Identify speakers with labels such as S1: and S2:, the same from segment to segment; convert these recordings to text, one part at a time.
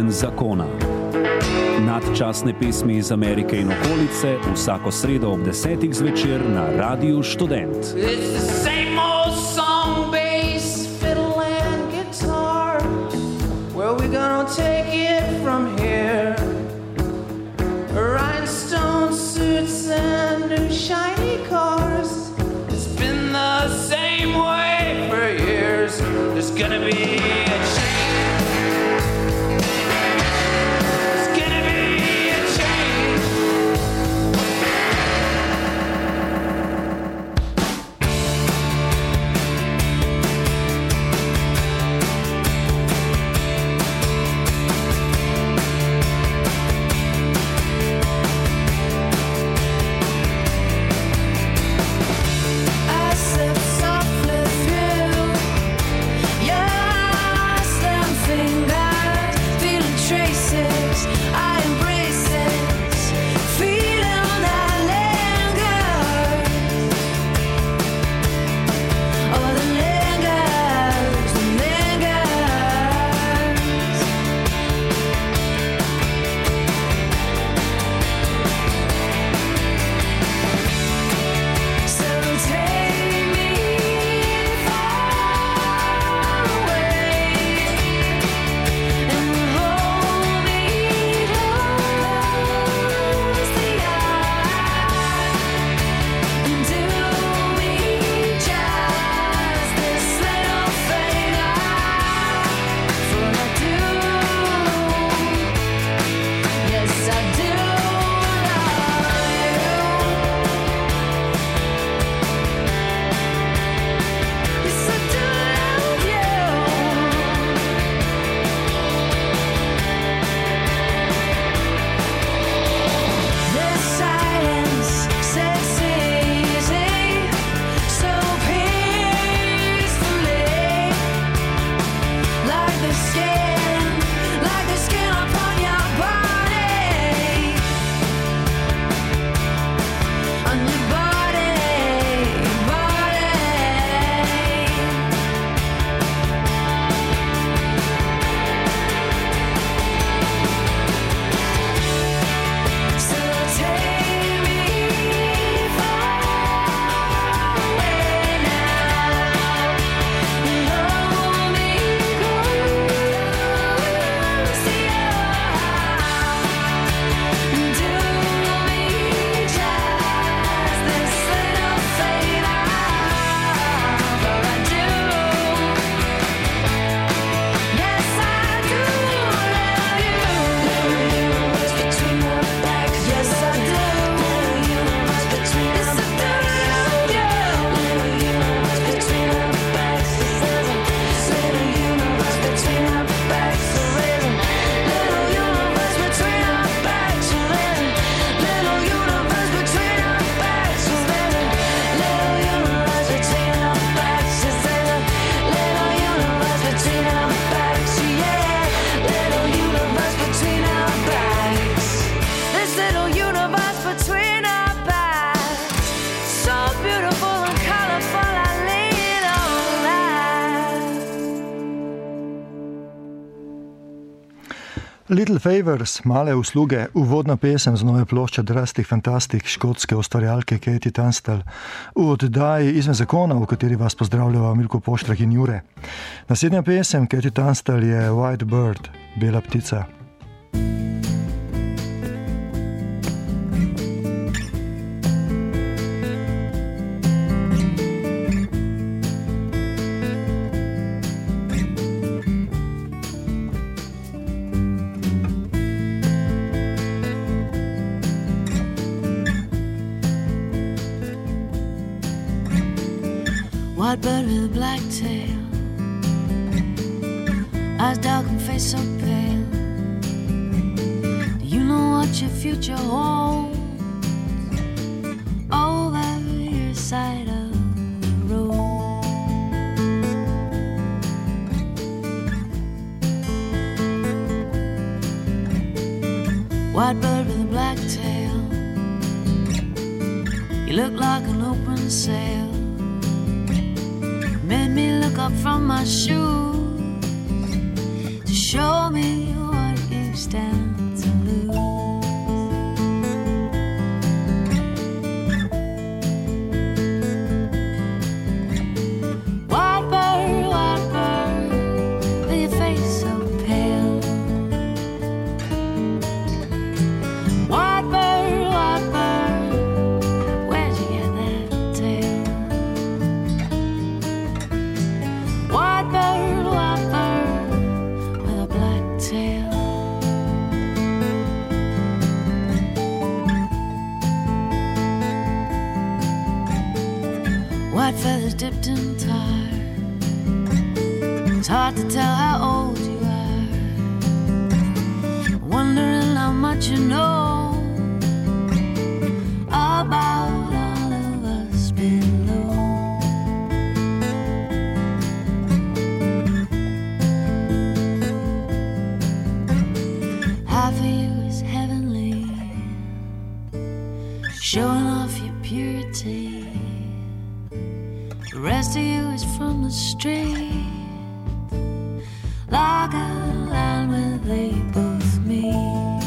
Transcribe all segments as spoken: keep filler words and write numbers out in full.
S1: izven zakona. Nadčasne pesmi iz Amerike in okolice vsako sredo ob desetih zvečer na Radiu Študent.
S2: Little Favors, male usluge, uvodna pesem z nove plošče Drastic Fantastic škotske ustvarjalke Katie Tunstall v oddaji Izven zakona, v kateri vas pozdravljava Milko Poštrak in Jure. Naslednja pesem Katie Tunstall je White Bird, bela ptica.
S3: White bird with a black tail, eyes dark and face so pale. Do you know what your future holds over your side of the road? White bird with a black tail, you look like an open sail. Made me look up from my shoes to show me what you stand to lose. White bird, white bird, with your face so pale. White bird, white bird, where'd you get that tail? White bird, white bird, with a black tail. White feathers dipped in tar. It's hard to tell how old you are. Wondering how much you know about all of us below. Half of you is heavenly, showing off your purity. The rest of you is from the street, like a line where they both meet.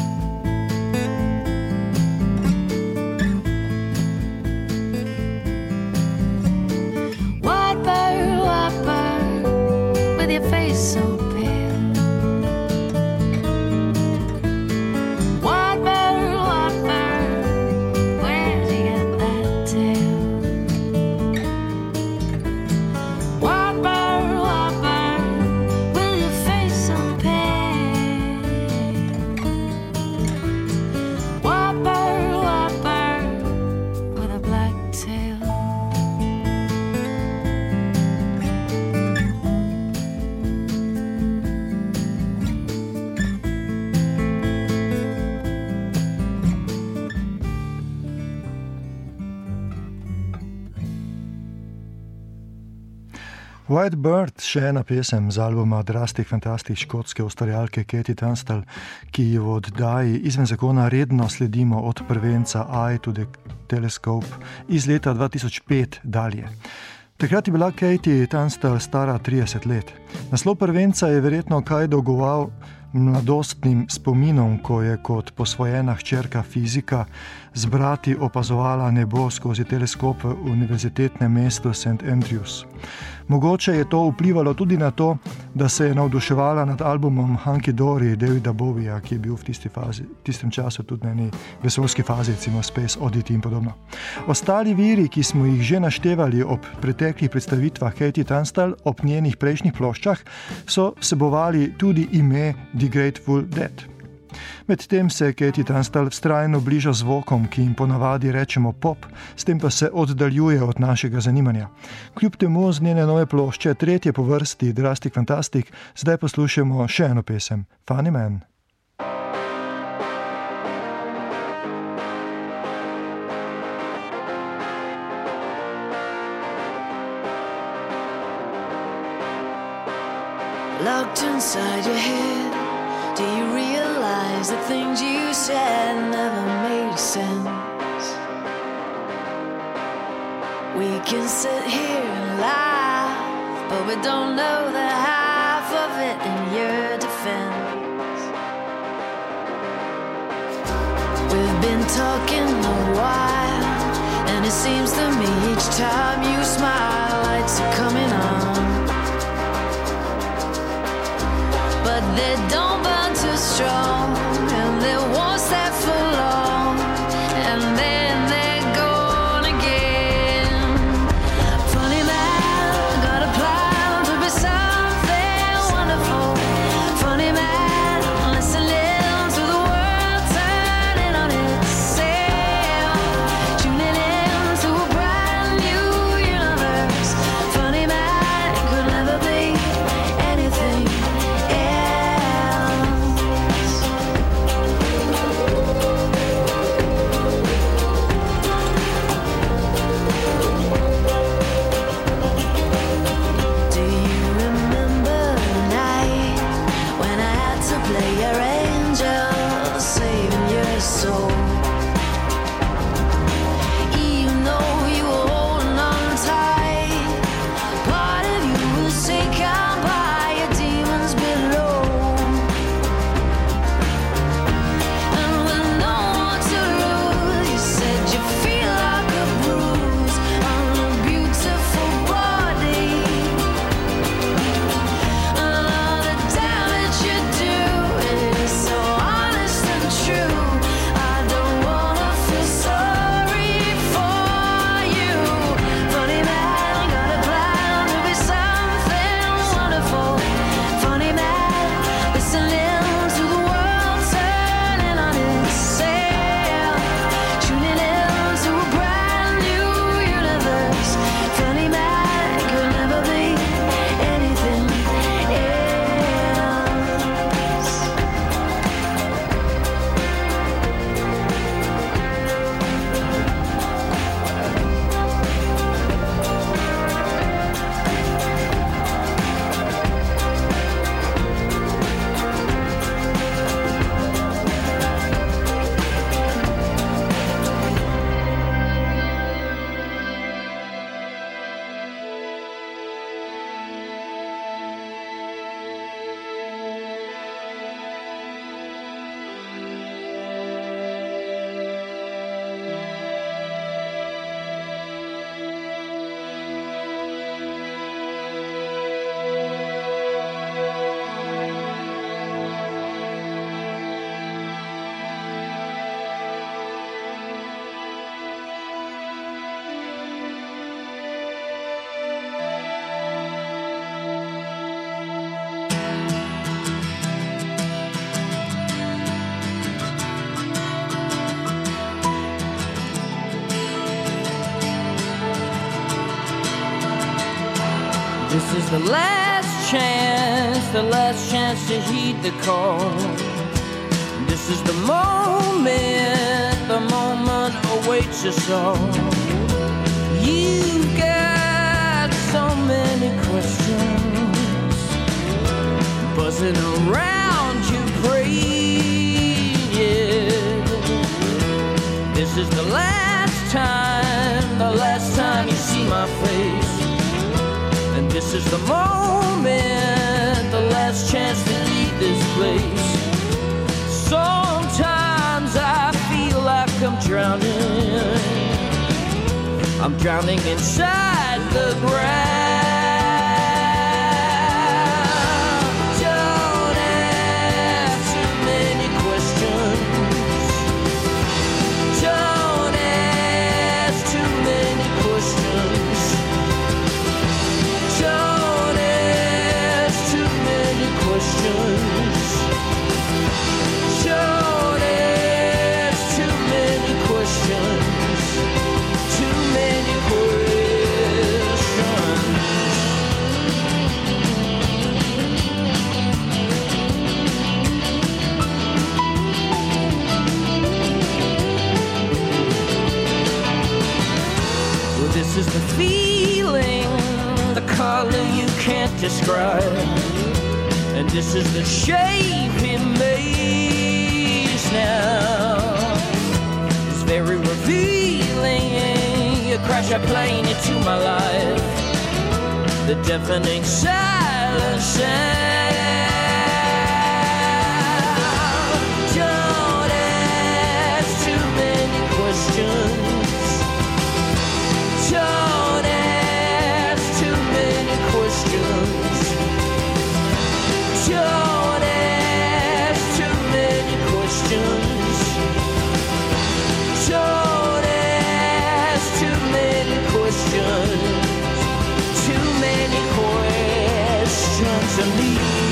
S3: White bird, white bird, with your face so pale. White bird, white bird, where'd you get that tail? White bird, white bird, with your face so pale. White bird, white bird, with a black tail.
S2: White Bird, še ena pesem z albuma Drastic Fantastic škotske ustvarjalke Katie Tunstall, ki jo v oddaji Izven zakona redno sledimo od prvenca Eye to the Telescope iz leta dva tisoč pet dalje. Takrat je bila Katie Tunstall stara trideset let. Naslov prvenca je verjetno kaj dolgoval mladostnim spominom, ko je kot posvojena hčerka fizika z brati opazovala nebo skozi teleskop v univerzitetnem mestu Saint Andrews. Mogoče je to vplivalo tudi na to, da se je navduševala nad albumom Hunky Dory Davida Bowieja, ki je bil v tisti fazi, tistem času tudi na eni vesoljski fazi, recimo Space Oddity in podobno. Ostali viri, ki smo jih že naštevali ob preteklih predstavitvah Katie Tunstall ob njenih prejšnjih ploščah, so vsebovali tudi ime The Grateful Dead. Medtem se Katie Tunstall vztrajno bliža zvokom, ki jim ponavadi rečemo pop, s tem pa se oddaljuje od našega zanimanja. Kljub temu z njene nove plošče, tretje po vrsti Drastic Fantastic, zdaj poslušamo še eno pesem, Funny Man.
S3: Locked inside your head, do you realize the things you said never made sense? We can sit here and laugh, but we don't know the half of it in your defense. We've been talking a while, and it seems to me each time you smile, lights are coming on. But they don't burn too strong, and they won't stay for long, and then they're gone again. Funny man, got a plan to be something wonderful. Funny man, listening to the world turning on itself, tuning in to a brand new universe. Funny man could never be anything else.
S4: This is the last chance, the last chance to heed the call. This is the moment, the moment awaits us all. You've got so many questions buzzing around your brain, yeah. This is the last time, the last time you see my face. And this is the moment, the last chance to leave this place. Sometimes I feel like I'm drowning. I'm drowning inside the ground. Don't ask too many questions. Don't ask too many questions. Don't ask too many questions. Don't ask too many questions. Too many questions. Well, this is the feeling, the color you can't describe. And this is the shape it makes now. It's very revealing. You crash a plane into my life. The deafening silence sound. Don't ask too many questions. Don't ask too many questions. Don't ask too many questions. Don't ask too many questions. Too many questions to me.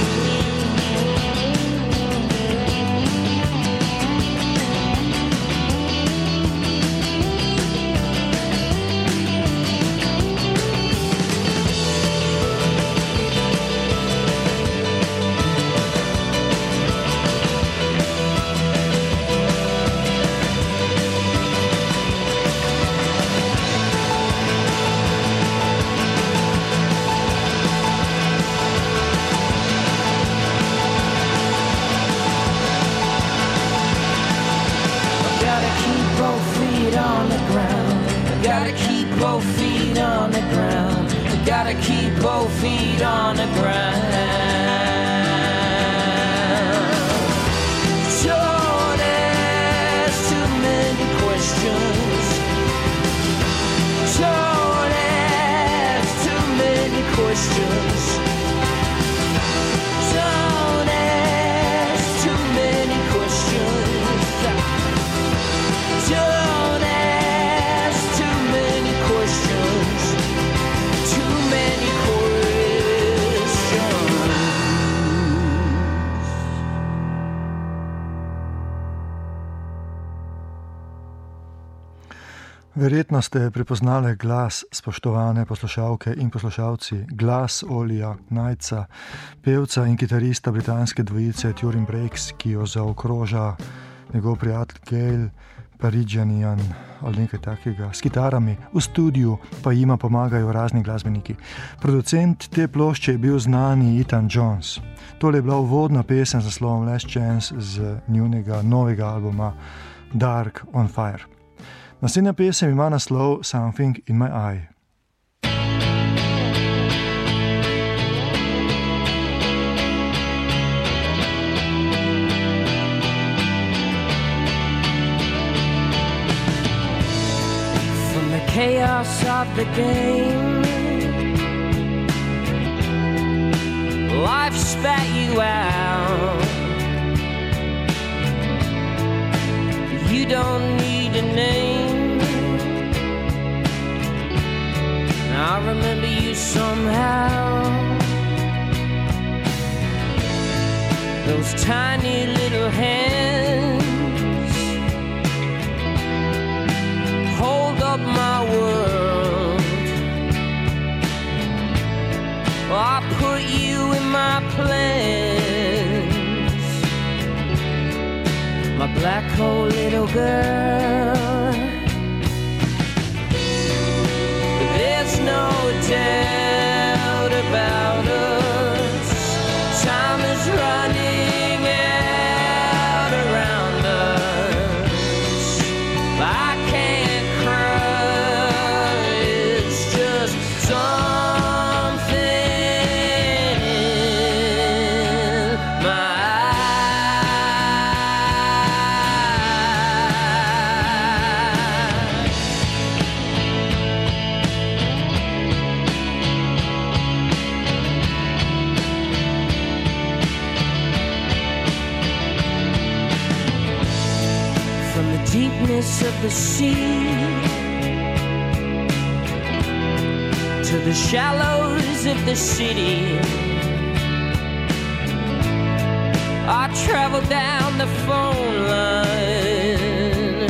S4: Gotta keep both feet on the ground. Gotta keep both feet on the ground. Don't ask too many questions. Don't ask too many questions. Don't ask too many questions. Don't ask too many questions. Too many questions.
S2: Verjetno ste prepoznali glas, spoštovane poslušalke in poslušalci, glas Olija Knightsa, pevca in kitarista britanske dvojice Turin Brakes, ki jo zaokroža njegov prijatelj Gail Paridžanian ali nekaj takega, s kitarami, v studiu pa jima pomagajo razni glasbeniki. Producent te plošče je bil znani Ethan Jones. Tole je bila uvodna pesem z naslovom Last Chance z njunega novega albuma Dark on Fire. Naslednja pesem ima naslov Something in my eye.
S4: From the chaos of the game, life spat you out. You don't need a name. I remember you somehow. Those tiny little hands hold up my world. plans. My black hole little girl. There's no doubt about us. Time is running out around us. I can't cry. It's just something in my deepness of the sea to the shallows of the city, I travel down the phone line,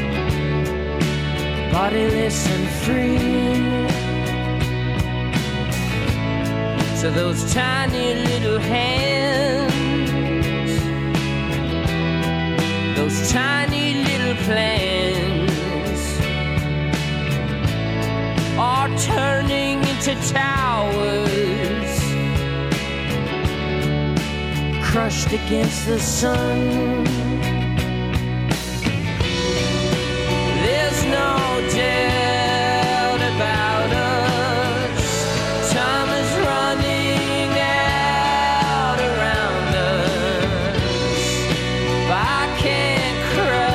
S4: bodiless and free, to those tiny little hands, those tiny plans are turning into towers, crushed against the sun. There's no doubt about us. Time is running out around us. I can't cry.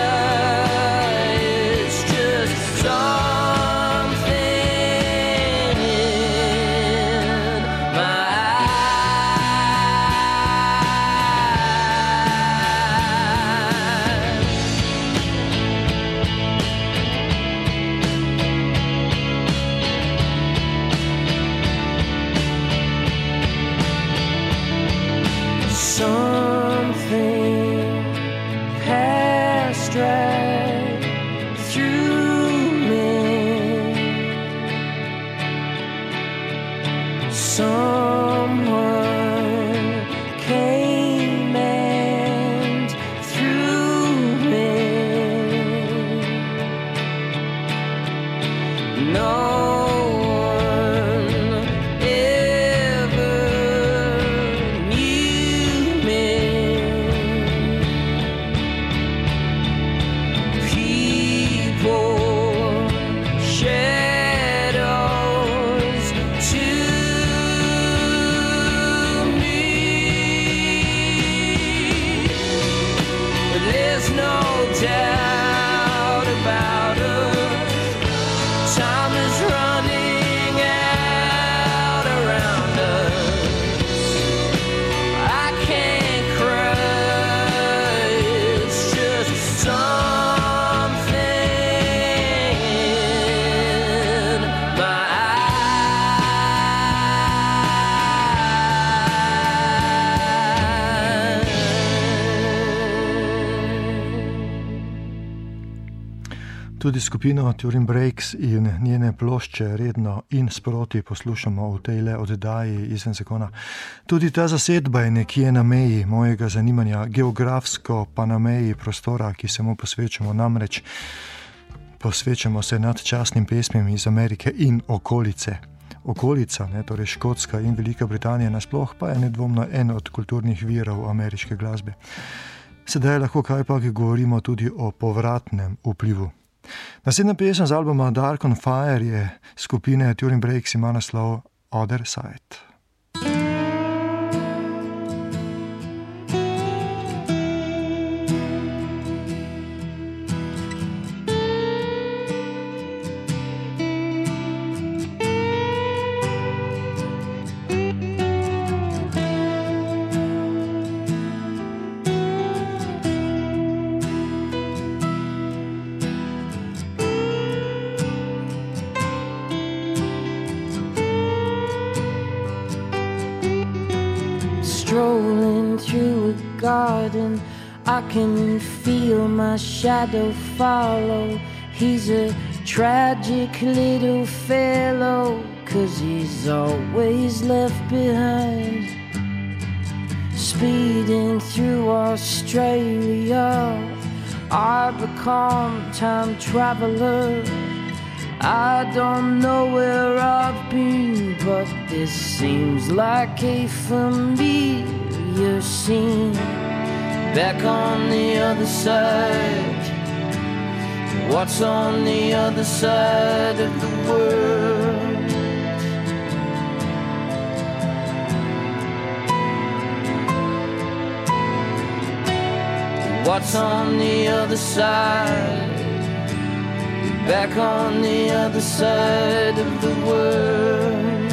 S2: Tudi skupino Turin Breaks in njene plošče redno in sproti poslušamo v tej le oddaji Izven zakona. Tudi ta zasedba je nekje na meji mojega zanimanja, geografsko pa na meji prostora, ki se mu posvečamo, namreč posvečamo se nadčasnim pesmim iz Amerike in okolice. Okolica, ne, torej Škotska in Velika Britanija nasploh, pa je nedvomno en od kulturnih virov ameriške glasbe. Sedaj lahko kajpak govorimo tudi o povratnem vplivu. Naslednja pesem z albuma Dark on Fire je skupine Turin Breaks, ima naslov Other Side.
S4: Strolling through a garden, I can feel my shadow follow. He's a tragic little fellow, 'cause he's always left behind speeding through Australia. I become time traveler. I don't know where I've been, but this seems like a familiar scene. Back on the other side, what's on the other side of the world? What's on the other side? Back on the other side of the world.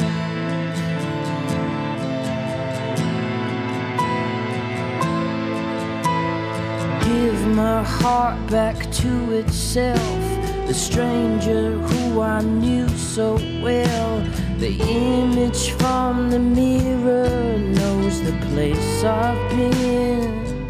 S4: Give my heart back to itself, the stranger who I knew so well. The image from the mirror knows the place I've been.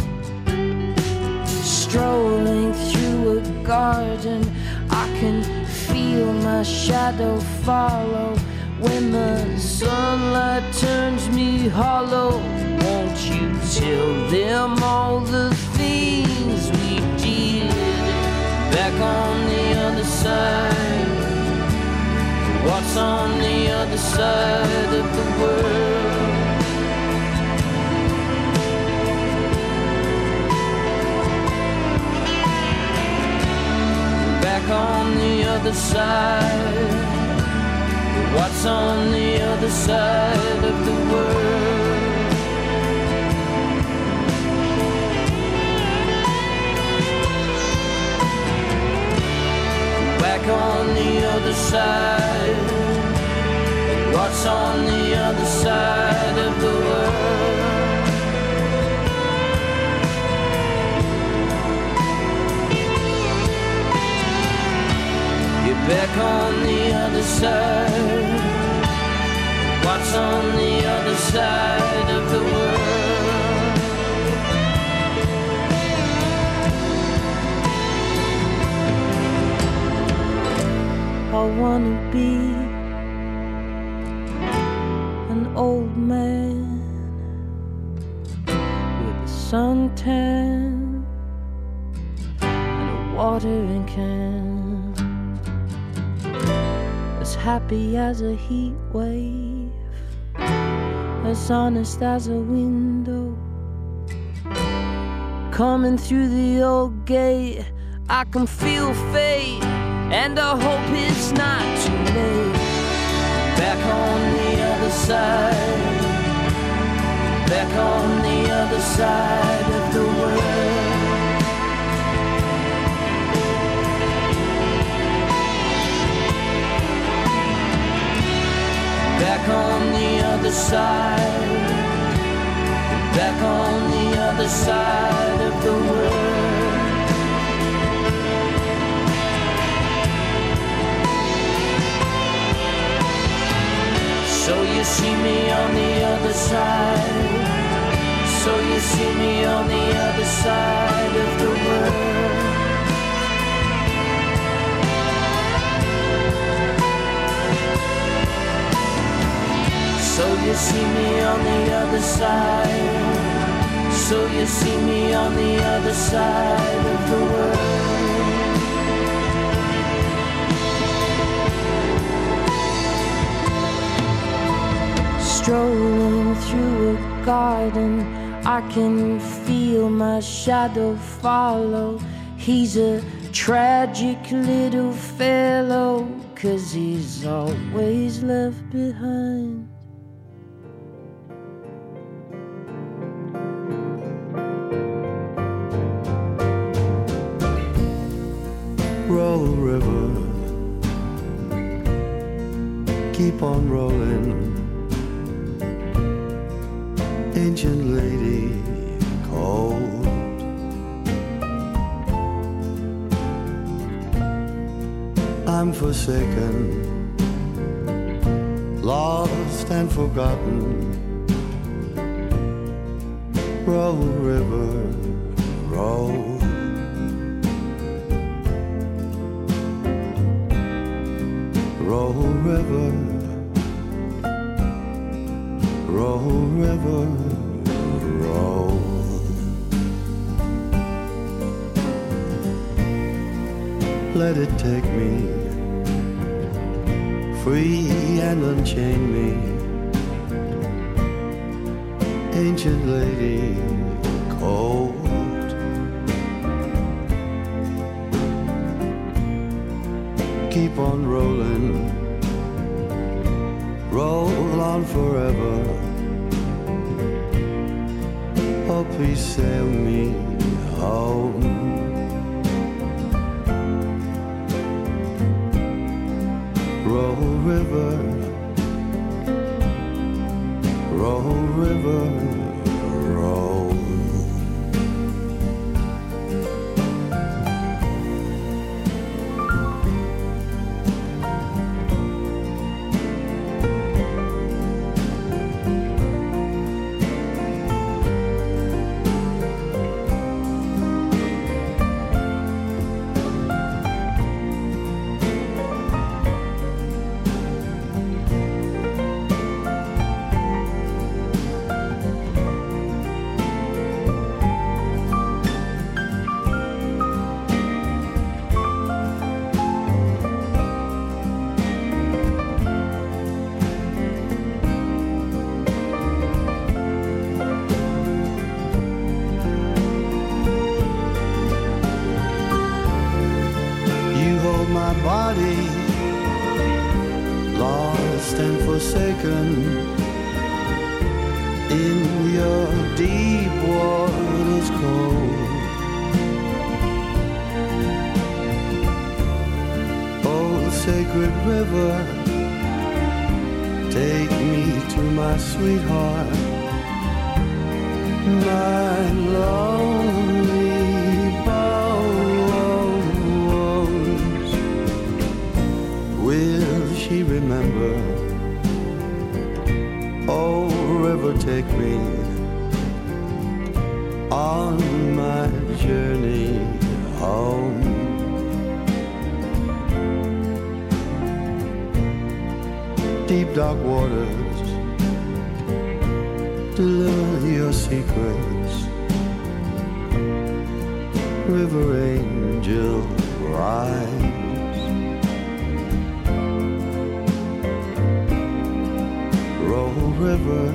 S4: Strolling through a garden, I can feel my shadow follow. When the sunlight turns me hollow, won't you tell them all the things we did? Back on the other side, what's on the other side of the world? Back on the other side, what's on the other side of the world? Back on the other side, what's on the other side of the world? Back on the other side, what's on the other side of the world? I wanna be an old man with a suntan and a watering can, as happy as a heat wave, as honest as a window. Coming through the old gate, I can feel fate, and I hope it's not too late. Back on the other side, back on the other side of the world. Back on the other side, back on the other side of the world. So you see me on the other side, so you see me on the other side of the world. So you see me on the other side, so you see me on the other side of the world. Strolling through a garden, I can feel my shadow follow. He's a tragic little fellow, 'cause he's always left behind.
S5: Roll, river, keep on rolling. Ancient lady, cold. I'm forsaken, lost and forgotten. Roll, river, roll. Roll, river, roll, river, roll. let it take me, free and unchain me. Ancient lady, cold, keep on rolling, roll on forever. Oh, please sail me home. Roll river, roll river, roll. Body lost and forsaken in your deep waters cold. Oh, sacred river, take me to my sweetheart, my lonely will she remember? Oh, river, take me on my journey home. Deep dark waters, deliver your secrets. River angel, rise. Roll river,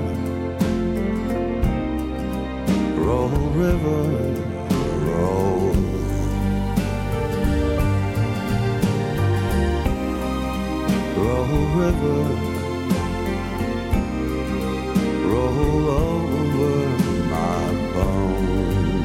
S5: roll river, roll. Roll river, roll over my bones.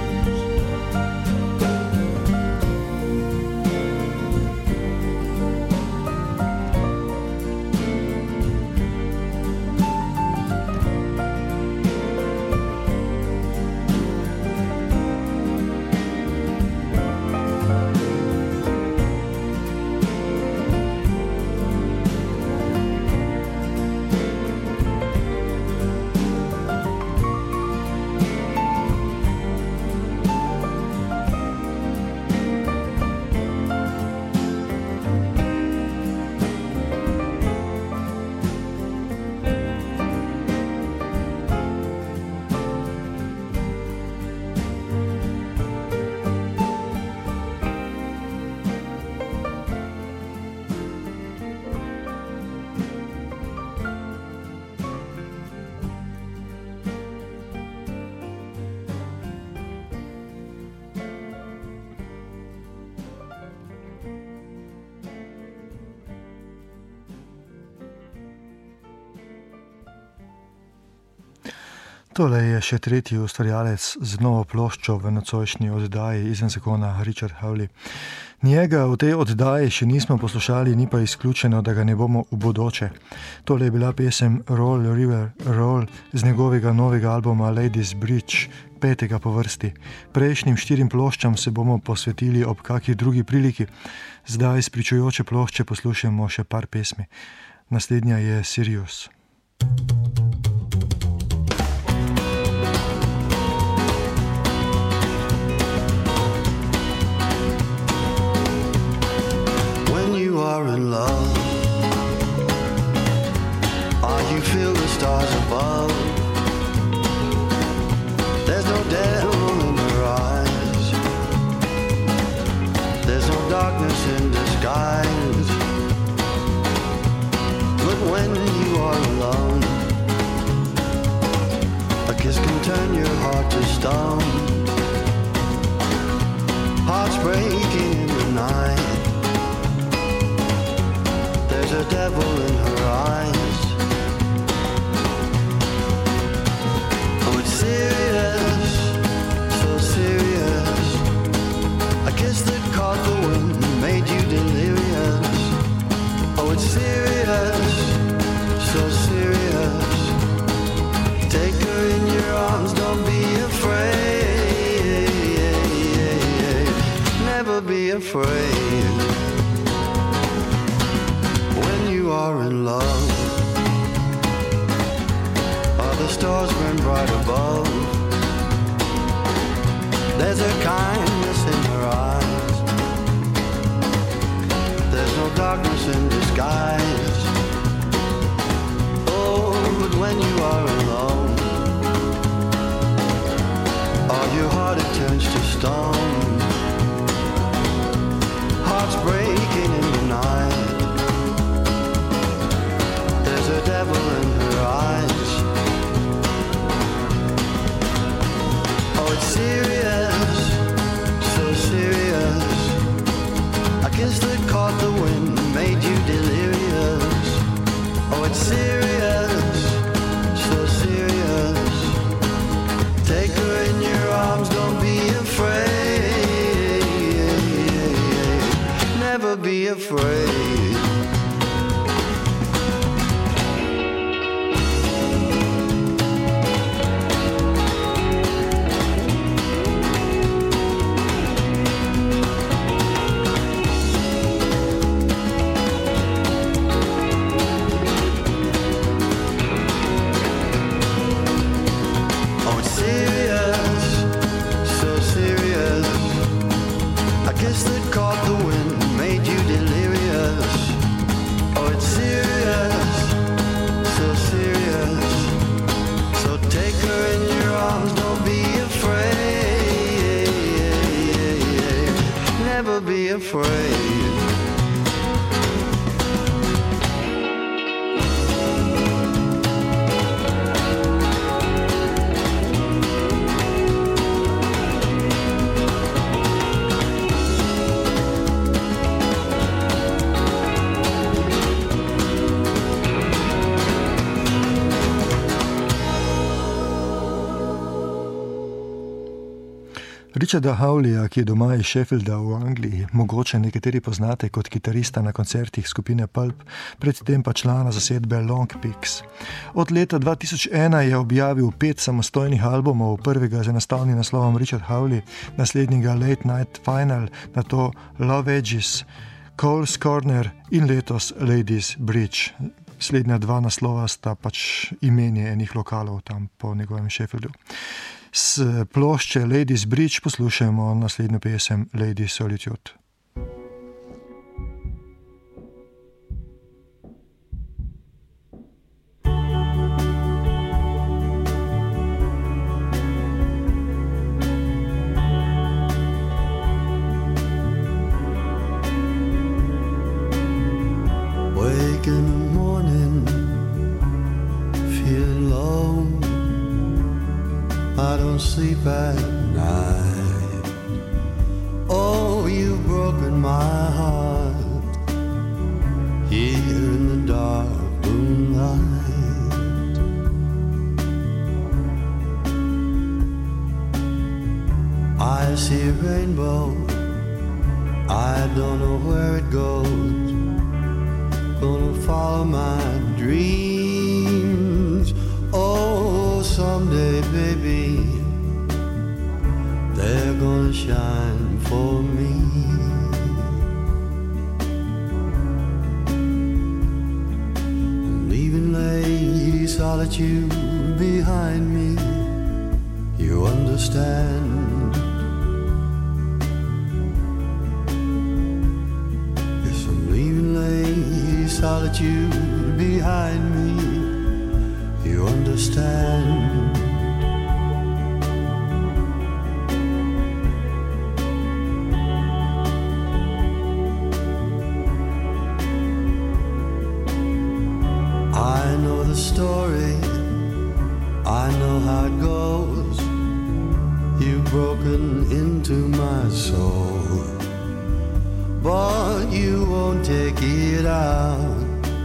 S2: Tole je še tretji ustvarjalec z novo ploščo v nocojšnji oddaji Izven zakona, Richard Hawley. Njega v tej oddaji še nismo poslušali, ni pa izključeno, da ga ne bomo v bodoče. Tole je bila pesem Roll River Roll z njegovega novega albuma Ladies Bridge, petega po vrsti. Prejšnjim štirim ploščam se bomo posvetili ob kakih drugi priliki. Zdaj s pričujoče plošče poslušamo še par pesmi. Naslednja je Sirius.
S5: Are in love, or you feel the stars above. There's no devil in her eyes, there's no darkness stone. Hearts breaking in the night. There's a devil in her eyes. Oh, it's serious, so serious. A kiss that caught the wind made you delirious. Oh, it's serious, so serious. Take her in your arms, don't be afraid. Never be afraid. When you are in love, all the stars burn bright above. There's a kindness in her eyes. There's no darkness in disguise. Oh, but when you are alone, all your heart it turns to stone. Hearts breaking in the night. There's a devil in her eyes. Oh, it's serious, so serious. A kiss that caught the wind made you delirious. Oh, it's serious, so serious. Take her in your arms, don't be afraid. Never be afraid. Be afraid.
S2: Richarda Hawleya, ki je doma iz Sheffielda v Angliji, mogoče nekateri poznate kot kitarista na koncertih skupine Pulp, predtem pa člana zasedbe Long Picks. Od leta dva tisoč ena je objavil pet samostojnih albumov, prvega z enostavnim naslovom Richard Hawley, naslednjega Late Night Final, nato Love Edges, Cole's Corner in letos Ladies Bridge. Slednja dva naslova sta pač imenje enih lokalov tam po njegovem Sheffieldu. S plošče Ladies Bridge poslušajmo naslednjo pesem Lady Solitude.
S5: Wake in the morning, feeling low. I don't sleep at night. Oh, you've broken my heart here in the dark moonlight. I see a rainbow, I don't know where it goes. Gonna follow my dreams. Oh, someday, baby, they're gonna shine for me. I'm leaving Lady Solitude behind me. You understand? Yes, I'm leaving Lady Solitude behind me. You understand? I know the story, I know how it goes. You've broken into my soul, but you won't take it out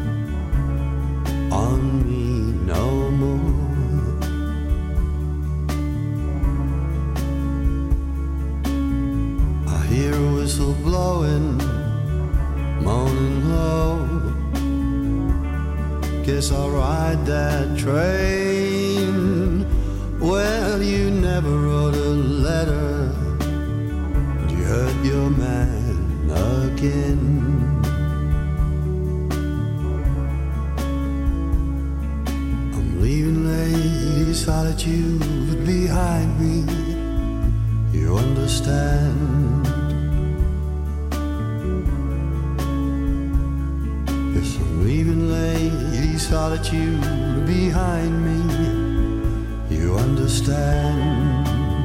S5: on me no more. I hear a whistle blowing, moaning low. Guess I'll ride that train. Well, you never wrote a letter, and you hurt your man again. I'm leaving lady solitude behind me, you understand. Yes, I'm leaving lady solitude behind me, you understand.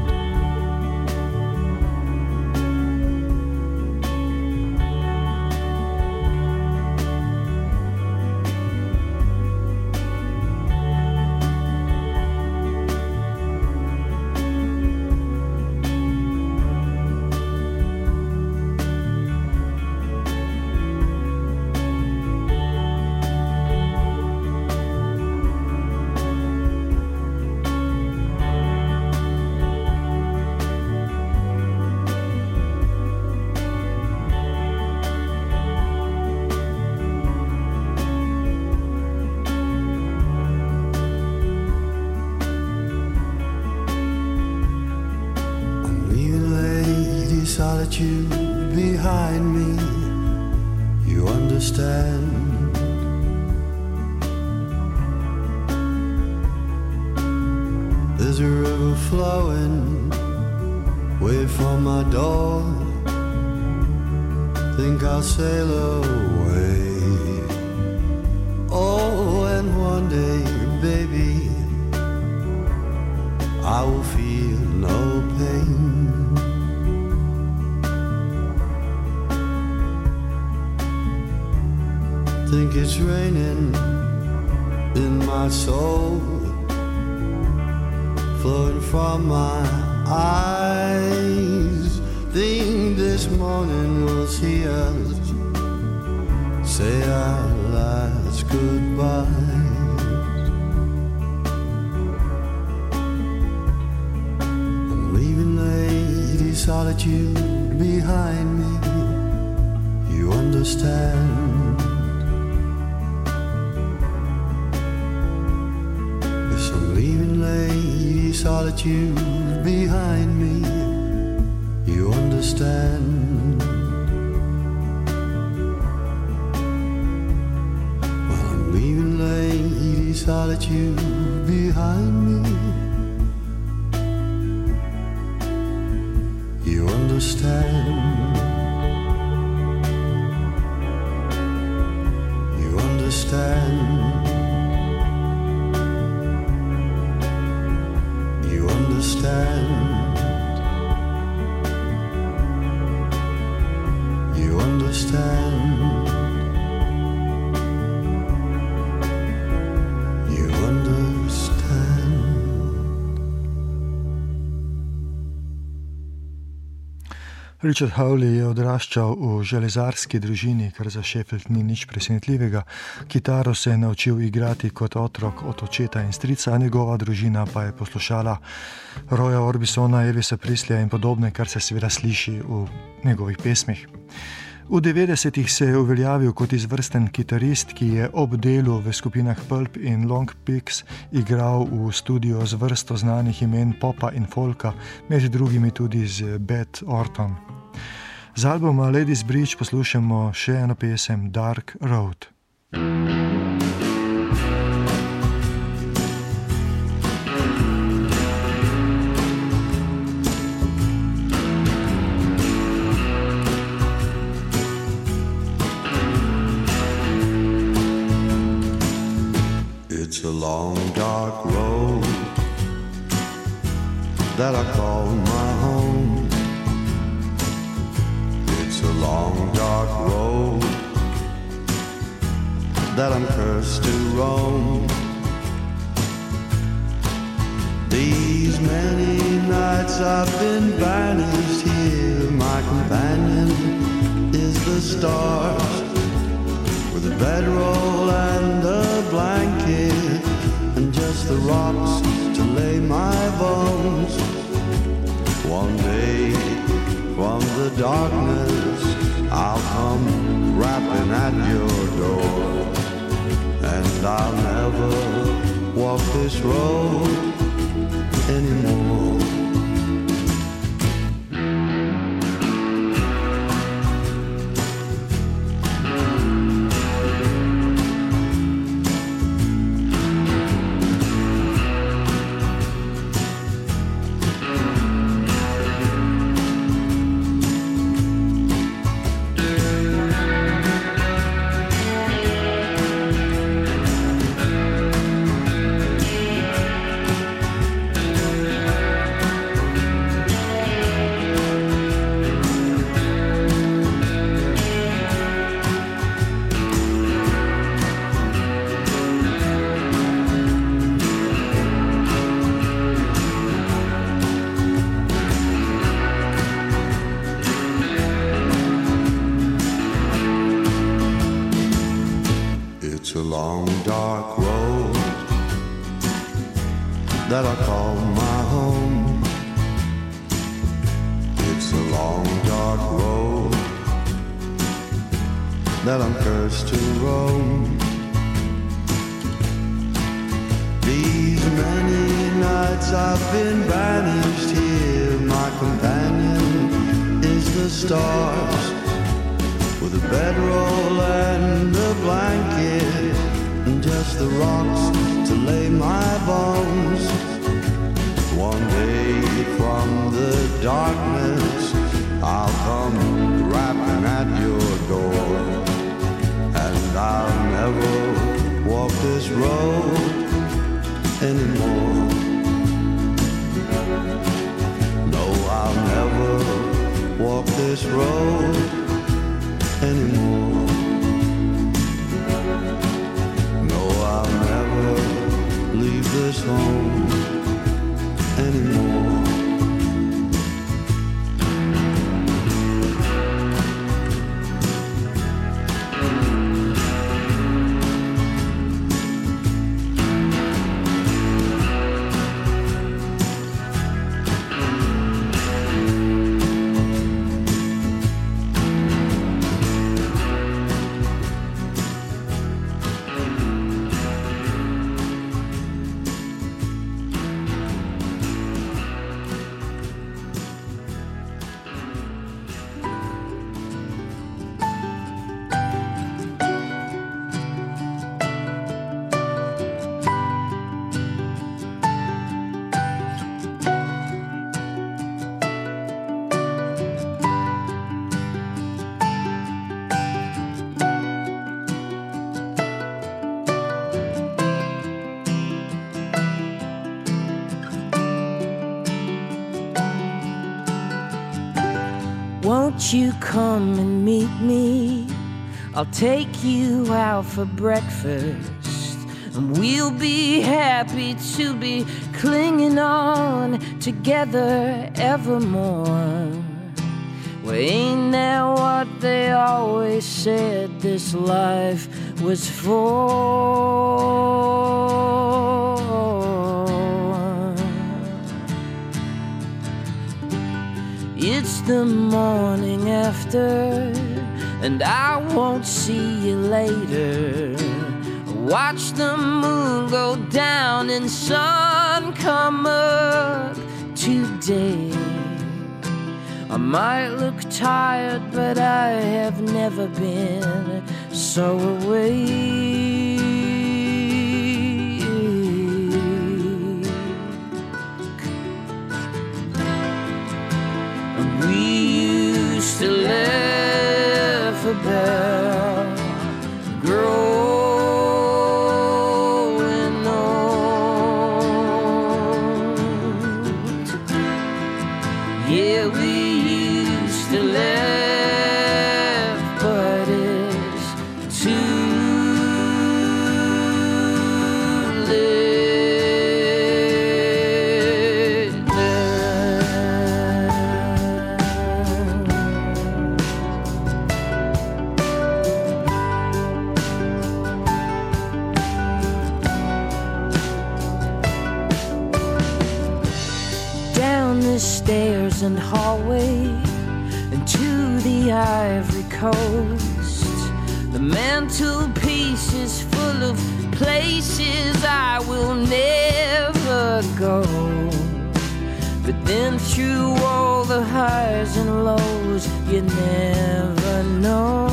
S5: Solitude behind me, you understand. There's a river flowing way from my door. Think I'll sail away. Oh, and one day, baby, I will feel no pain. Think it's raining in my soul, flowing from my eyes. Think this morning we'll see us say our last goodbye. I'm leaving lady solitude behind me, you understand. Lady solitude behind me, you understand. Well, I'm leaving lady solitude behind me, you understand. You understand. Understand. You understand. You understand.
S2: Richard Hawley je odraščal v železarski družini, kar za Sheffield ni nič presenetljivega. Kitaro se je naučil igrati kot otrok od očeta in strica, a njegova družina pa je poslušala Roya Orbisona, Elvisa Presleya in podobne, kar se seveda sliši v njegovih pesmih. V devetdesetih se je uveljavil kot izvrsten kitarist, ki je ob delu v skupinah Pulp in Long Peaks igral v studiu z vrsto znanih imen popa in folka, med drugimi tudi z Beth Orton. Z albuma Ladies Bridge poslušamo še eno pesem Dark Road.
S5: It's a long dark road that I call my home. It's a long dark road that I'm cursed to roam. These These many nights I've been banished here. My companion is the stars, with a bedroll and a blanket, and just the rocks to lay my bones. One day from the darkness I'll come rapping at your door, and I'll never walk this road anymore. It's a long dark road that I call my home. It's a long dark road that I'm cursed to roam. These many nights I've been banished here. My companion is the stars, with a bedroll and a blanket, and just the rocks to lay my bones. One day from the darkness I'll come rapping at your door, and I'll never walk this road anymore. No, I'll never walk this road anymore. No, I'll never leave this home anymore.
S4: Won't you come and meet me? I'll take you out for breakfast, and we'll be happy to be clinging on together evermore. Well, ain't that what they always said this life was for? It's the morning after, and I won't see you later. Watch the moon go down and sun come up today. I might look tired, but I have never been so awake. We used to laugh about growing old. Yeah, we used to laugh, but it's too stairs and hallway and to the Ivory Coast. The mantelpiece is full of places I will never go. But then through all the highs and lows, you never know.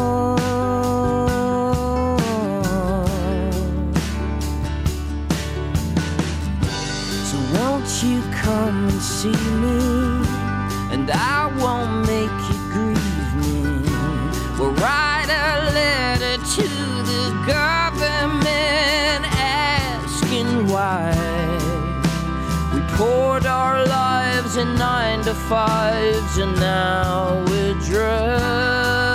S4: So won't you come and see me, and I won't make you grieve me. We'll write a letter to the government asking why we poured our lives in nine to fives and now we're dry.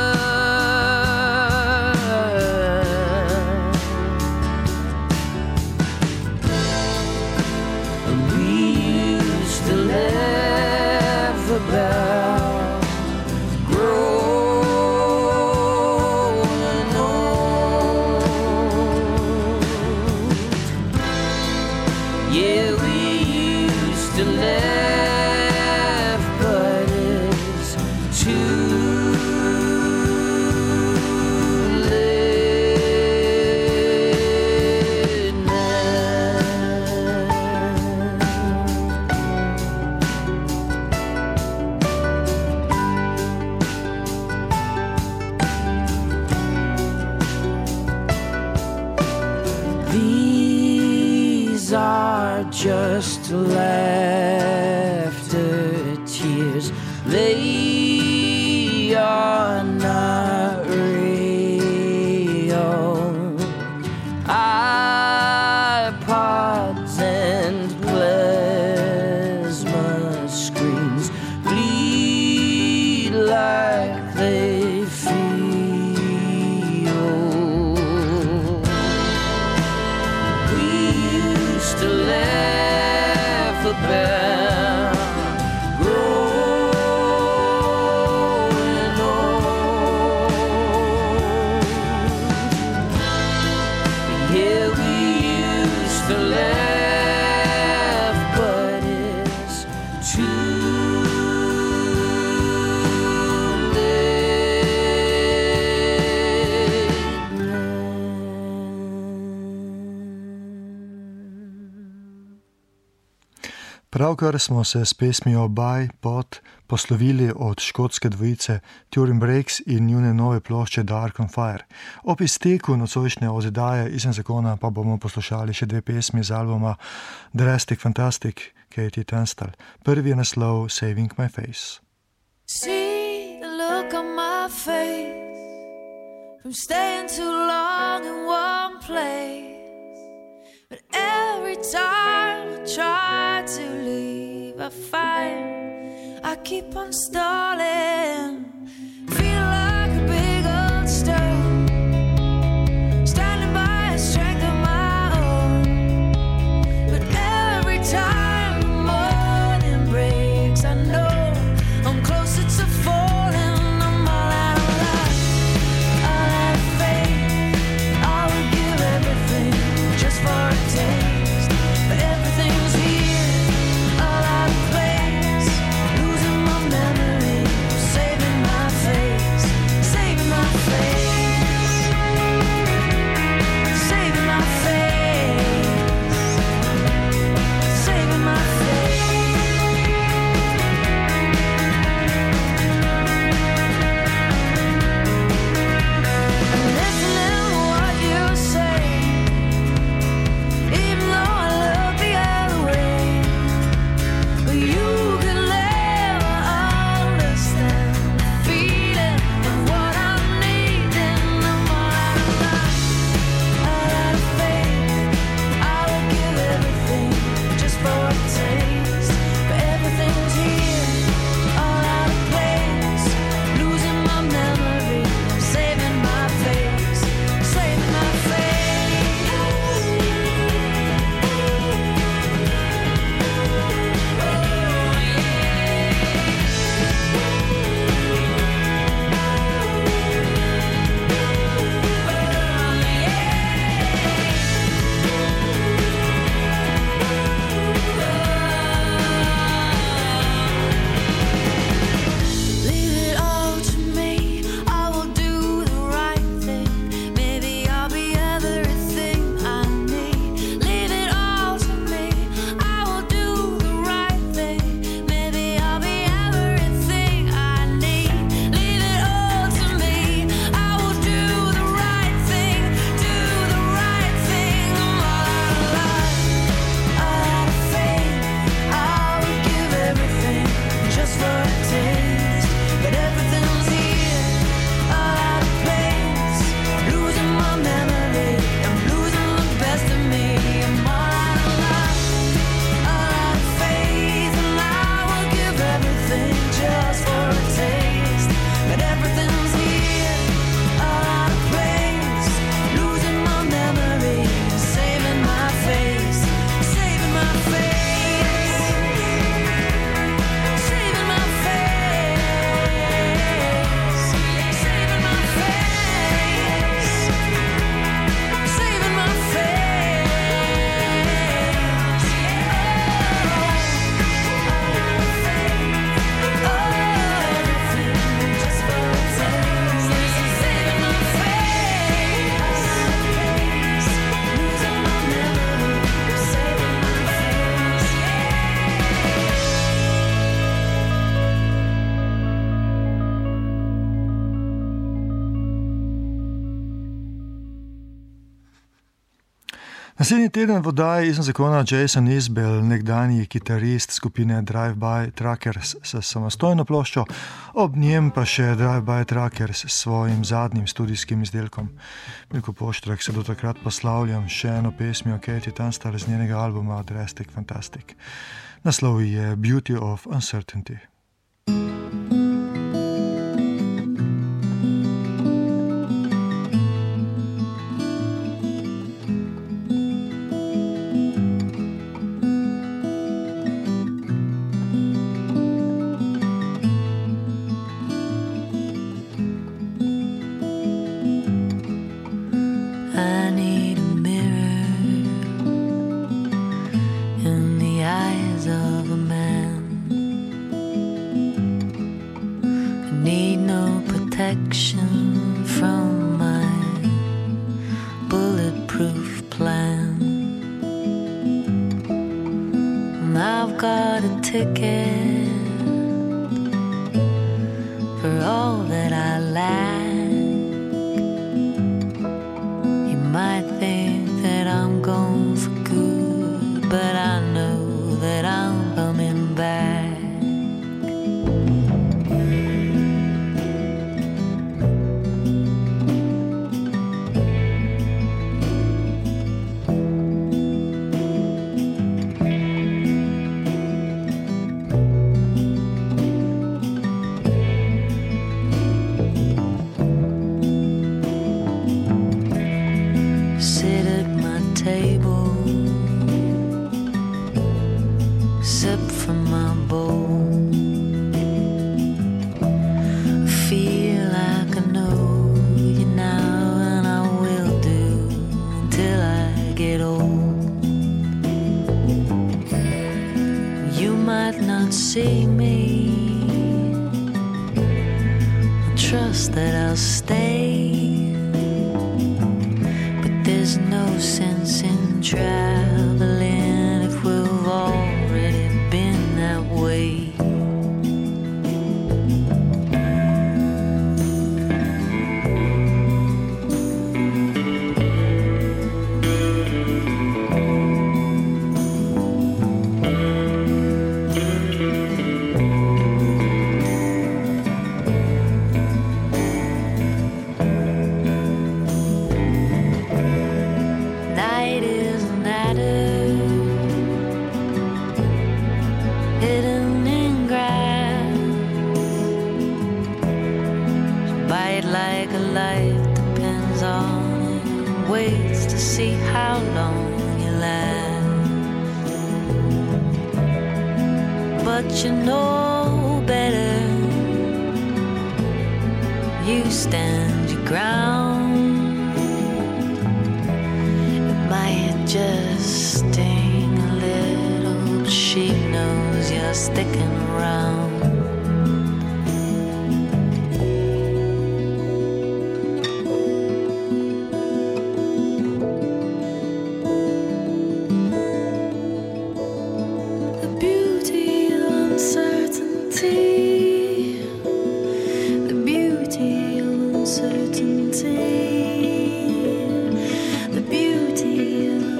S4: We used to laugh about growing old. Yeah, we used to laugh, but it's too late now. These are just laughter tears. They are not real. iPods and plasma screens bleed like they feel. We used to laugh about growing old. Yeah, we used to laugh, but it's too late now.
S2: Pravkar smo se s pesmijo By Pod poslovili od škotske dvojice Turin Breaks in njune nove plošče Dark on Fire. Ob izteku nocojšnje oddaje Izven zakona pa bomo poslušali še dve pesmi z albuma Drastic Fantastic Katie Tunstall. Prvi je naslov Saving My Face.
S3: See the look on my face from staying too long in one place. But every time I try to leave, I find I keep on stalling. Feel like a big old stone, standing by a strength of my own. But every time the morning breaks, I know I'm closer to falling. I'm all out of luck, all out of faith. I would give everything just for a taste, but everything's here, all out of place. Losing my memory, saving my
S2: Naslednji teden v oddaji izven zakona Jason Isbell, nekdanji kitarist skupine Drive-By Truckers s samostojno ploščo, ob njem pa še Drive-By Truckers s svojim zadnjim studijskim izdelkom. Milko Poštrak se do takrat poslavljam še eno pesmijo Katie Tunstall z njenega albuma Drastic Fantastic. Naslov je Beauty of Uncertainty.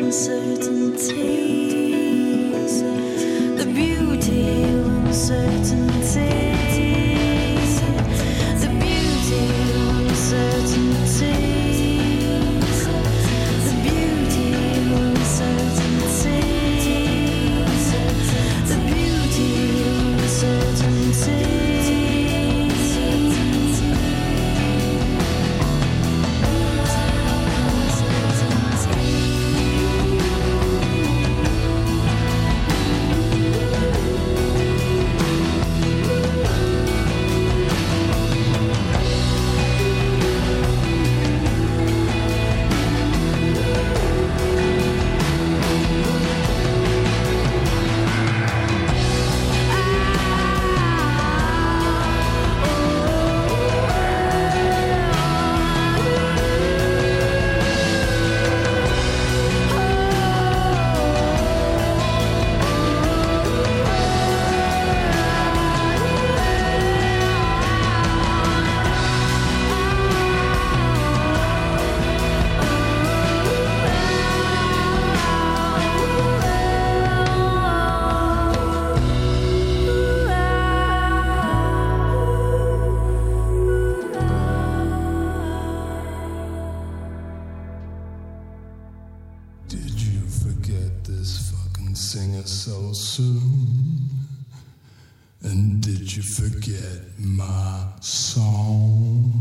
S3: Certain
S6: sing it so soon? And did you forget my song?